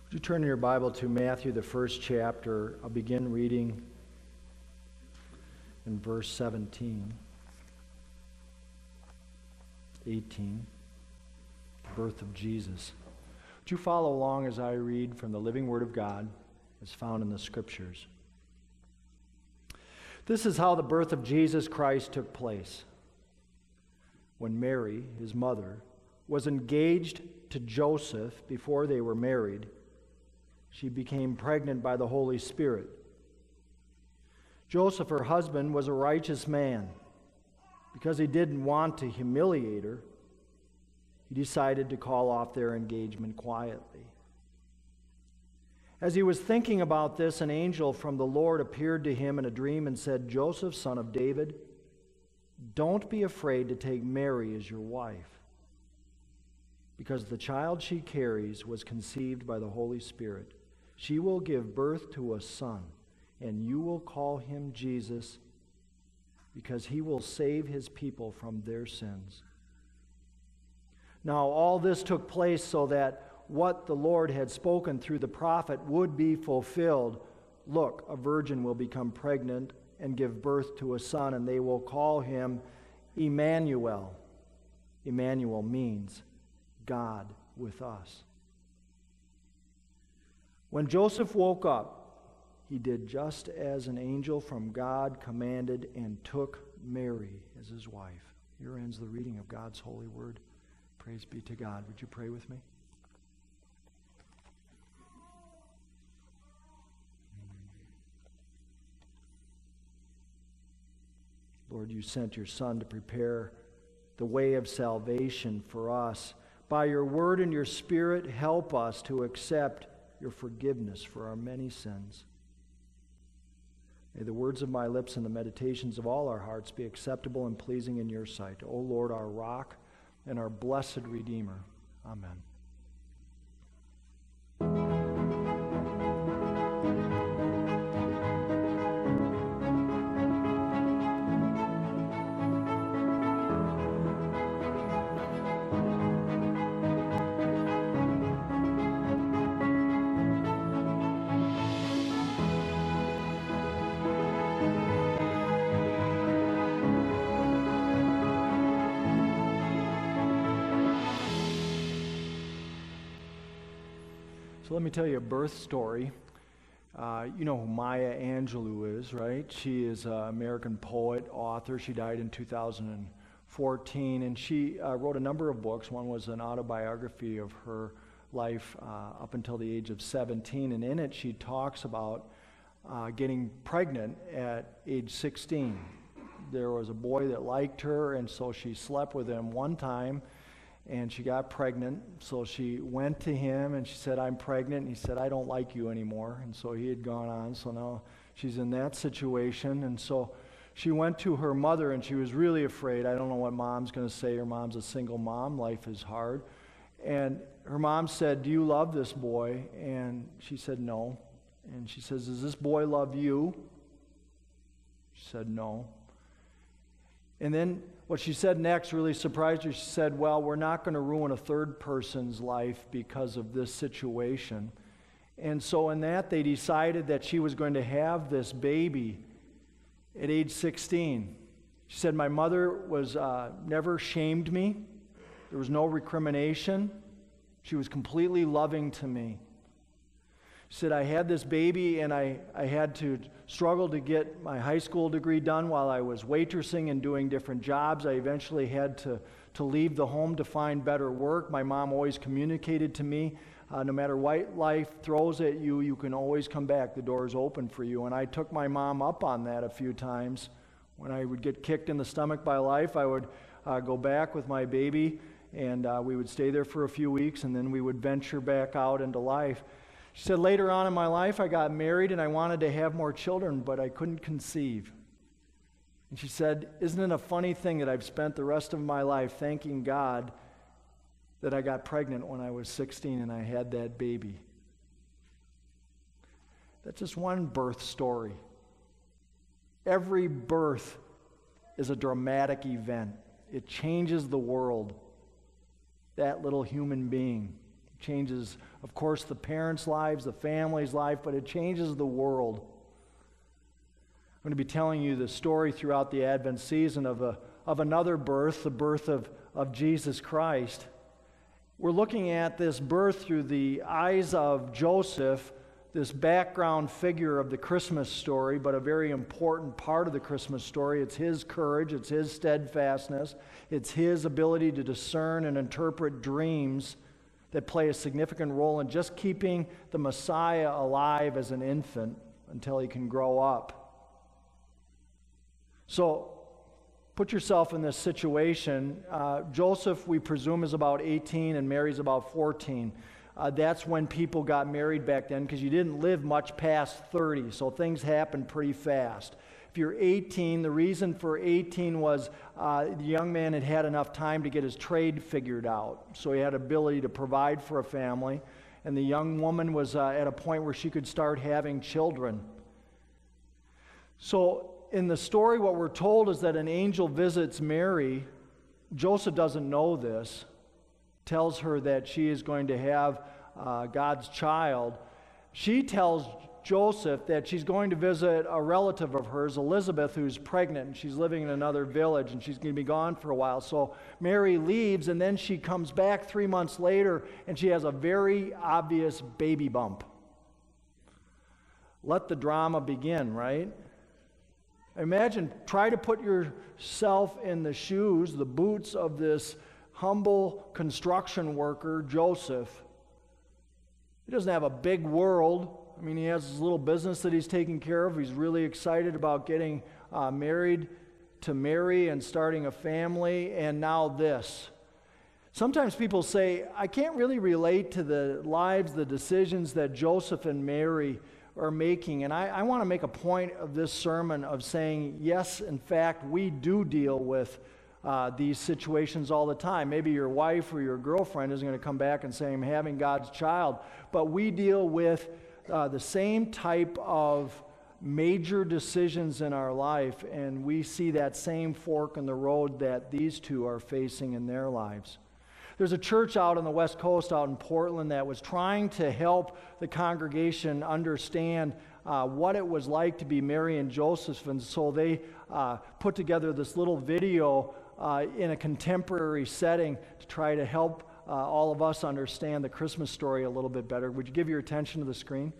Would you turn your Bible to Matthew, the first chapter? I'll begin reading in verse 17, 18, the birth of Jesus. Would you follow along as I read from the living Word of God as found in the Scriptures? This is how the birth of Jesus Christ took place. When Mary, his mother, was engaged to Joseph before they were married, she became pregnant by the Holy Spirit. Joseph, her husband, was a righteous man. Because he didn't want to humiliate her, he decided to call off their engagement quietly. As he was thinking about this, an angel from the Lord appeared to him in a dream and said, "Joseph, son of David, don't be afraid to take Mary as your wife, because the child she carries was conceived by the Holy Spirit. She will give birth to a son, and you will call him Jesus, because he will save his people from their sins." Now all this took place so that what the Lord had spoken through the prophet would be fulfilled. "Look, a virgin will become pregnant and give birth to a son, and they will call him Emmanuel." Emmanuel means God with us. When Joseph woke up, he did just as an angel from God commanded and took Mary as his wife. Here ends the reading of God's holy word. Praise be to God. Would you pray with me? Lord, you sent your Son to prepare the way of salvation for us. By your word and your Spirit, help us to accept your forgiveness for our many sins. May the words of my lips and the meditations of all our hearts be acceptable and pleasing in your sight, O Lord, our rock and our blessed Redeemer. Amen. So let me tell you a birth story. You know who Maya Angelou is, right? She is an American poet, author. She died in 2014, and she wrote a number of books. One was an autobiography of her life up until the age of 17, and in it she talks about getting pregnant at age 16. There was a boy that liked her, and so she slept with him one time, and she got pregnant. So she went to him and she said, "I'm pregnant." And he said, "I don't like you anymore." And so he had gone on. So now she's in that situation. And so she went to her mother and she was really afraid. I don't know what mom's going to say. Her mom's a single mom. Life is hard. And her mom said, "Do you love this boy?" And she said, "No." And she says, "Does this boy love you?" She said, "No." And then what she said next really surprised her. She said, "Well, we're not going to ruin a third person's life because of this situation." And so in that, they decided that she was going to have this baby at age 16. She said, "My mother was never shamed me. There was no recrimination. She was completely loving to me." She said, "I had this baby and I had to struggle to get my high school degree done while I was waitressing and doing different jobs. I eventually had to leave the home to find better work. My mom always communicated to me, no matter what life throws at you, you can always come back. The door is open for you." And I took my mom up on that a few times. When I would get kicked in the stomach by life, I would go back with my baby, and we would stay there for a few weeks, and then we would venture back out into life. She said, "Later on in my life, I got married and I wanted to have more children, but I couldn't conceive." And she said, "Isn't it a funny thing that I've spent the rest of my life thanking God that I got pregnant when I was 16 and I had that baby?" That's just one birth story. Every birth is a dramatic event. It changes the world. That little human being changes, of course, the parents' lives, the family's life, but it changes the world. I'm going to be telling you the story throughout the Advent season of another birth, the birth of Jesus Christ. We're looking at this birth through the eyes of Joseph, this background figure of the Christmas story, but a very important part of the Christmas story. It's his courage, it's his steadfastness, it's his ability to discern and interpret dreams that play a significant role in just keeping the Messiah alive as an infant until he can grow up. So, put yourself in this situation. Joseph, we presume, is about 18 and Mary's about 14. That's when people got married back then because you didn't live much past 30, so things happened pretty fast. If you're 18, the reason for 18 was the young man had had enough time to get his trade figured out, so he had ability to provide for a family, and the young woman was at a point where she could start having children. So in the story, what we're told is that an angel visits Mary. Joseph doesn't know this, tells her that she is going to have God's child. She tells Joseph that she's going to visit a relative of hers, Elizabeth, who's pregnant, and she's living in another village, and she's going to be gone for a while. So Mary leaves, and then she comes back 3 months later, and she has a very obvious baby bump. Let the drama begin, right? Imagine, try to put yourself in the shoes, the boots of this humble construction worker, Joseph. He doesn't have a big world. I mean, he has his little business that he's taking care of. He's really excited about getting married to Mary and starting a family, and now this. Sometimes people say, I can't really relate to the lives, the decisions that Joseph and Mary are making. And I want to make a point of this sermon of saying, yes, in fact, we do deal with these situations all the time. Maybe your wife or your girlfriend isn't going to come back and say, I'm having God's child. But we deal with the same type of major decisions in our life, and we see that same fork in the road that these two are facing in their lives. There's a church out on the West Coast, out in Portland, that was trying to help the congregation understand what it was like to be Mary and Joseph, and so they put together this little video in a contemporary setting to try to help all of us understand the Christmas story a little bit better. Would you give your attention to the screen?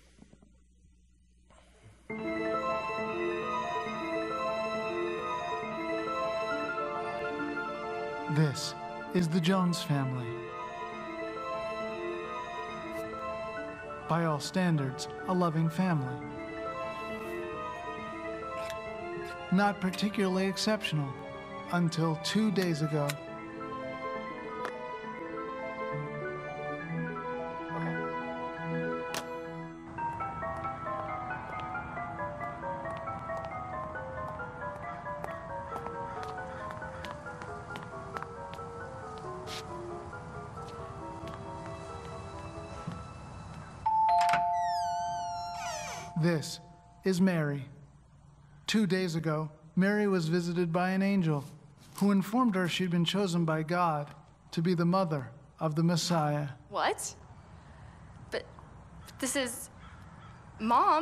This is the Jones family. By all standards, a loving family. Not particularly exceptional until 2 days ago. This is Mary. 2 days ago, Mary was visited by an angel who informed her she'd been chosen by God to be the mother of the Messiah. What? But this is Mom.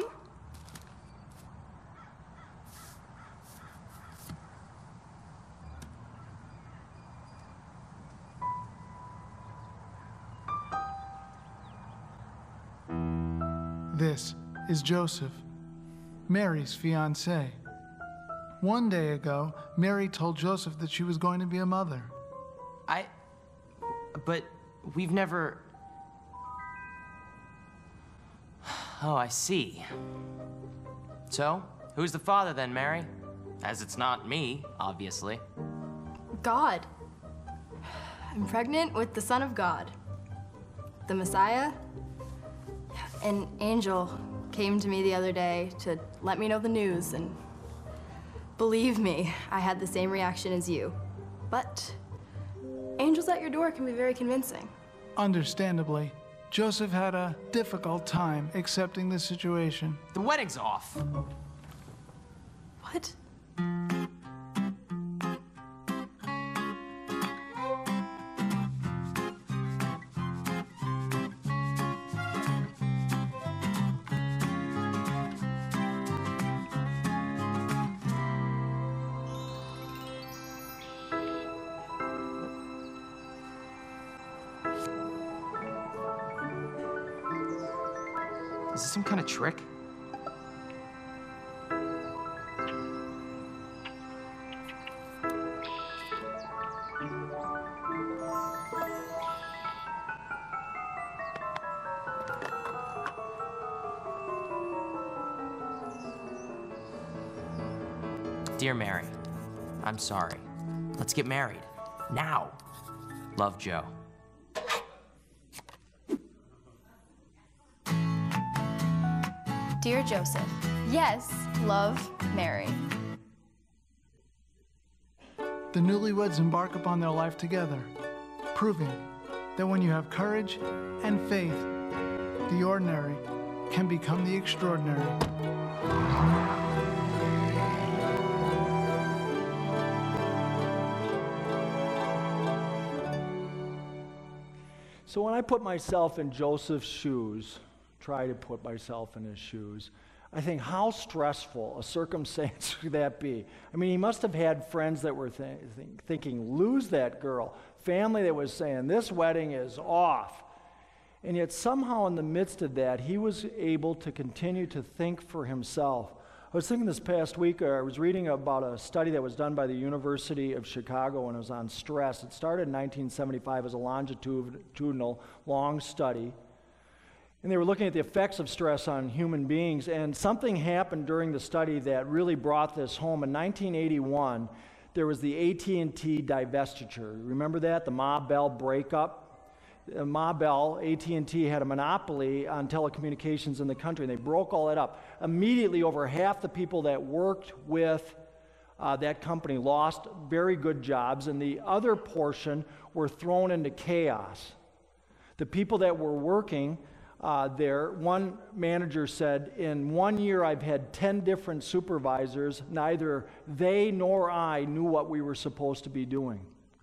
This is Joseph, Mary's fiancé. 1 day ago, Mary told Joseph that she was going to be a mother. But we've never... Oh, I see. So, who's the father then, Mary? As it's not me, obviously. God. I'm pregnant with the Son of God, the Messiah. An angel came to me the other day to let me know the news, and believe me, I had the same reaction as you. But angels at your door can be very convincing. Understandably, Joseph had a difficult time accepting the situation. The wedding's off. What? Is this some kind of trick? Dear Mary, I'm sorry. Let's get married. Now. Love, Joe. Dear Joseph, yes, love, Mary. The newlyweds embark upon their life together, proving that when you have courage and faith, the ordinary can become the extraordinary. So when I put myself in Joseph's shoes, try to put myself in his shoes, I think how stressful a circumstance could that be? I mean, he must have had friends that were thinking, lose that girl. Family that was saying, this wedding is off. And yet somehow in the midst of that, he was able to continue to think for himself. I was thinking this past week, I was reading about a study that was done by the University of Chicago, and it was on stress. It started in 1975 as a longitudinal, long study. And they were looking at the effects of stress on human beings, and something happened during the study that really brought this home. In 1981, there was the AT&T divestiture. Remember that? The Ma Bell breakup? Ma Bell, AT&T, had a monopoly on telecommunications in the country, and they broke all that up. Immediately, over half the people that worked with that company lost very good jobs, and the other portion were thrown into chaos. The people that were working there, one manager said, in 1 year I've had 10 different supervisors. Neither they nor I knew what we were supposed to be doing.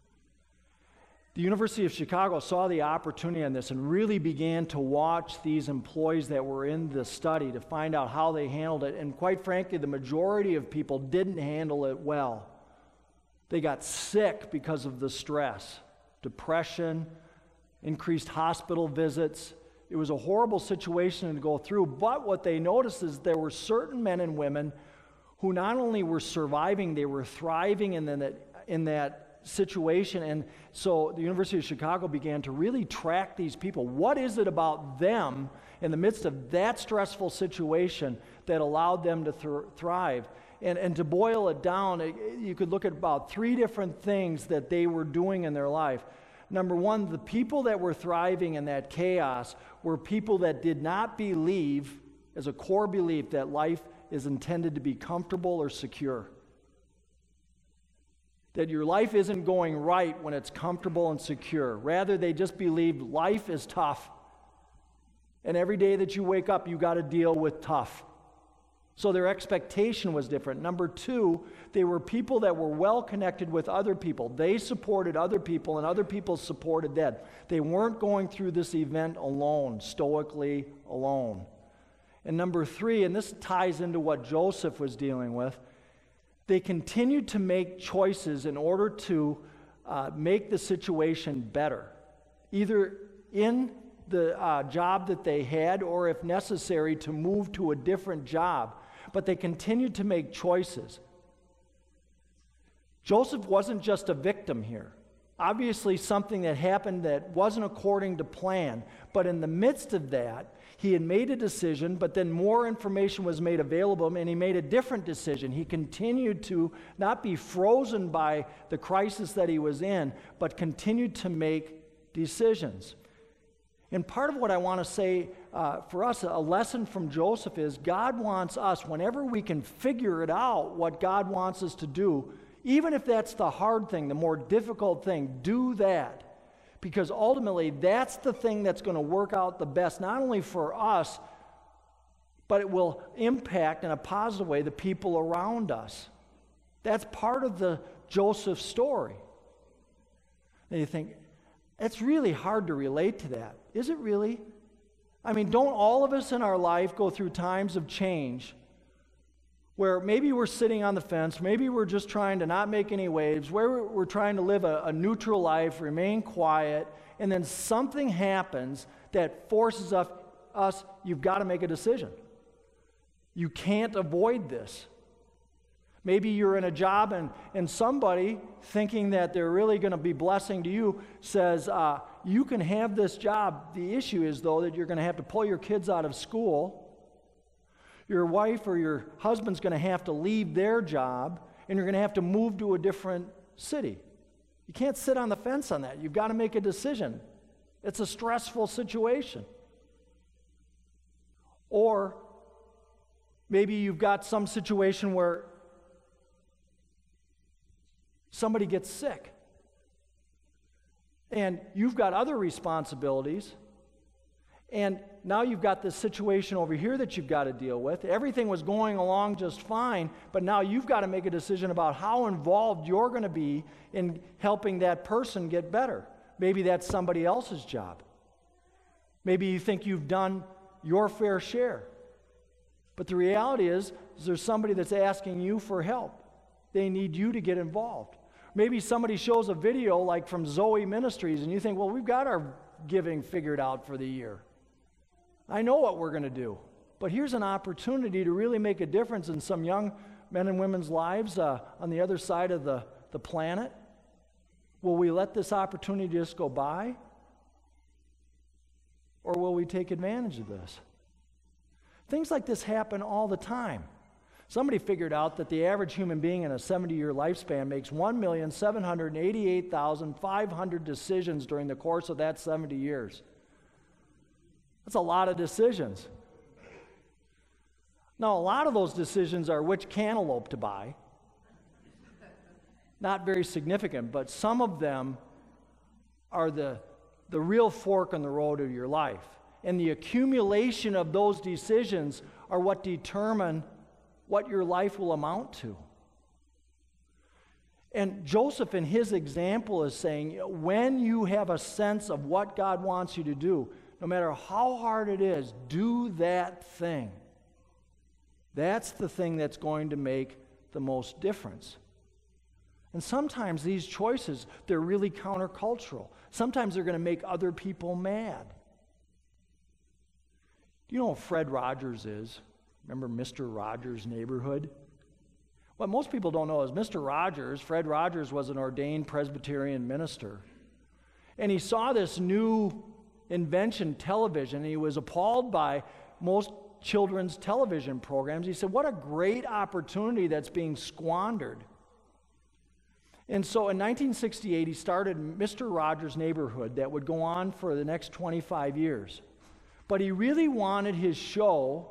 The University of Chicago saw the opportunity on this and really began to watch these employees that were in the study to find out how they handled it. And quite frankly, the majority of people didn't handle it well. They got sick because of the stress, depression, increased hospital visits. It was a horrible situation to go through, but what they noticed is there were certain men and women who not only were surviving, they were thriving in that situation. And so the University of Chicago began to really track these people. What is it about them in the midst of that stressful situation that allowed them to thrive? And to boil it down, you could look at about 3 different things that they were doing in their life. Number one, the people that were thriving in that chaos were people that did not believe, as a core belief, that life is intended to be comfortable or secure. That your life isn't going right when it's comfortable and secure. Rather, they just believed life is tough. And every day that you wake up, you got to deal with tough. So their expectation was different. Number 2, they were people that were well connected with other people. They supported other people, and other people supported them. They weren't going through this event alone, stoically alone. And number 3, and this ties into what Joseph was dealing with, they continued to make choices in order to make the situation better, either in the job that they had or, if necessary, to move to a different job. But they continued to make choices. Joseph wasn't just a victim here. Obviously, something that happened that wasn't according to plan. But in the midst of that, he had made a decision, but then more information was made available, and he made a different decision. He continued to not be frozen by the crisis that he was in, but continued to make decisions. And part of what I want to say for us, a lesson from Joseph is God wants us, whenever we can figure it out, what God wants us to do, even if that's the hard thing, the more difficult thing, do that. Because ultimately, that's the thing that's going to work out the best, not only for us, but it will impact in a positive way the people around us. That's part of the Joseph story. And you think, it's really hard to relate to that. Is it really? I mean, don't all of us in our life go through times of change where maybe we're sitting on the fence, maybe we're just trying to not make any waves, where we're trying to live a neutral life, remain quiet, and then something happens that forces us, you've got to make a decision. You can't avoid this. Maybe you're in a job and somebody, thinking that they're really going to be blessing to you, says, you can have this job. The issue is, though, that you're going to have to pull your kids out of school. Your wife or your husband's going to have to leave their job, and you're going to have to move to a different city. You can't sit on the fence on that. You've got to make a decision. It's a stressful situation. Or maybe you've got some situation where somebody gets sick, and you've got other responsibilities, and now you've got this situation over here that you've got to deal with. Everything was going along just fine, but now you've got to make a decision about how involved you're going to be in helping that person get better. Maybe that's somebody else's job. Maybe you think you've done your fair share. But the reality is there's somebody that's asking you for help. They need you to get involved. Maybe somebody shows a video like from Zoe Ministries, and you think, well, we've got our giving figured out for the year. I know what we're going to do. But here's an opportunity to really make a difference in some young men and women's lives on the other side of the planet. Will we let this opportunity just go by? Or will we take advantage of this? Things like this happen all the time. Somebody figured out that the average human being in a 70-year lifespan makes 1,788,500 decisions during the course of that 70 years. That's a lot of decisions. Now, a lot of those decisions are which cantaloupe to buy. Not very significant, but some of them are the real fork in the road of your life. And the accumulation of those decisions are what determine what your life will amount to. And Joseph, in his example, is saying, when you have a sense of what God wants you to do, no matter how hard it is, do that thing. That's the thing that's going to make the most difference. And sometimes these choices, they're really countercultural. Sometimes they're going to make other people mad. Do you know who Fred Rogers is? Remember Mr. Rogers' Neighborhood? What most people don't know is Fred Rogers was an ordained Presbyterian minister. And he saw this new invention, television, and he was appalled by most children's television programs. He said, what a great opportunity that's being squandered. And so in 1968, he started Mr. Rogers' Neighborhood that would go on for the next 25 years. But he really wanted his show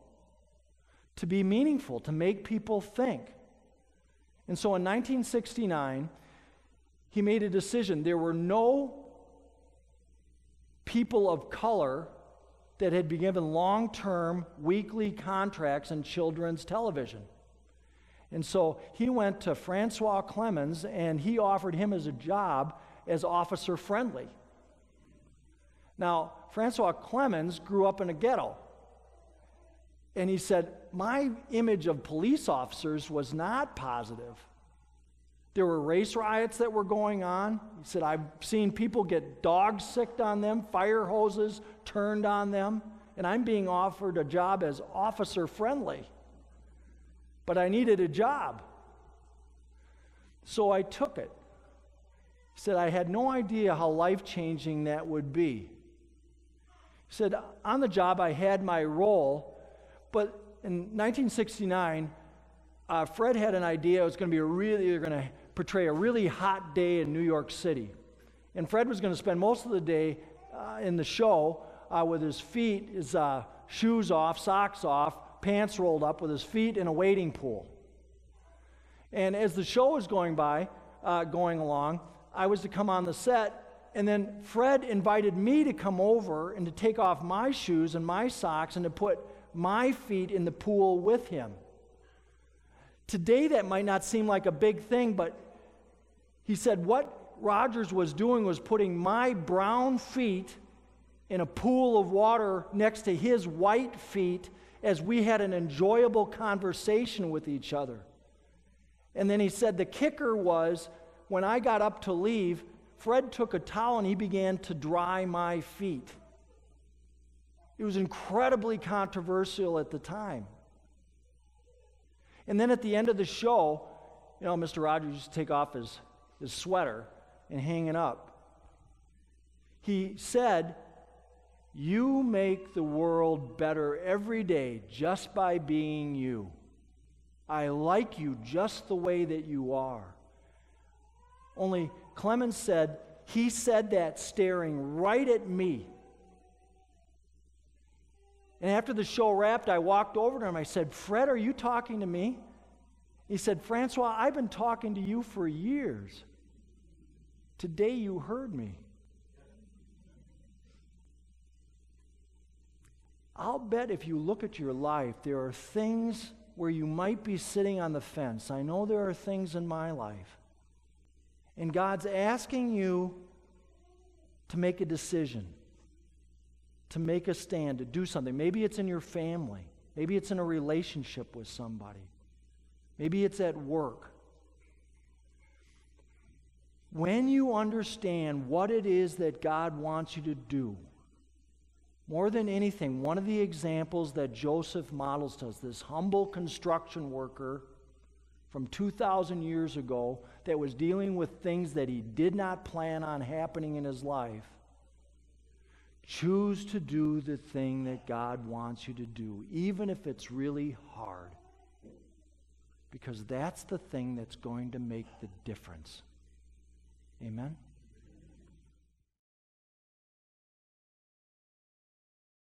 to be meaningful, to make people think. And so in 1969, he made a decision. There were no people of color that had been given long-term weekly contracts in children's television. And so he went to Francois Clemens, and he offered him as a job as Officer Friendly. Now, Francois Clemens grew up in a ghetto. And he said, my image of police officers was not positive. There were race riots that were going on. He said, I've seen people get dogs sicked on them, fire hoses turned on them, and I'm being offered a job as Officer Friendly. But I needed a job. So I took it. He said, I had no idea how life-changing that would be. He said, on the job I had my role, but in 1969, Fred had an idea. It was going to be they're going to portray a really hot day in New York City. And Fred was going to spend most of the day in the show with his feet, his shoes off, socks off, pants rolled up, with his feet in a wading pool. And as the show was going along, I was to come on the set, and then Fred invited me to come over and to take off my shoes and my socks and to put my feet in the pool with him. Today that might not seem like a big thing, but he said what Rogers was doing was putting my brown feet in a pool of water next to his white feet as we had an enjoyable conversation with each other. And then he said the kicker was, when I got up to leave, Fred took a towel and he began to dry my feet. It was incredibly controversial at the time. And then at the end of the show, Mr. Rogers used to take off his sweater and hang it up. He said, "You make the world better every day just by being you. I like you just the way that you are." Only Clemens said, he said that staring right at me. And after the show wrapped, I walked over to him. I said, "Fred, are you talking to me?" He said, "Francois, I've been talking to you for years. Today you heard me." I'll bet if you look at your life, there are things where you might be sitting on the fence. I know there are things in my life. And God's asking you to make a decision, to make a stand, to do something. Maybe it's in your family. Maybe it's in a relationship with somebody. Maybe it's at work. When you understand what it is that God wants you to do, more than anything, one of the examples that Joseph models to us, this humble construction worker from 2,000 years ago that was dealing with things that he did not plan on happening in his life, choose to do the thing that God wants you to do, even if it's really hard, because that's the thing that's going to make the difference. Amen?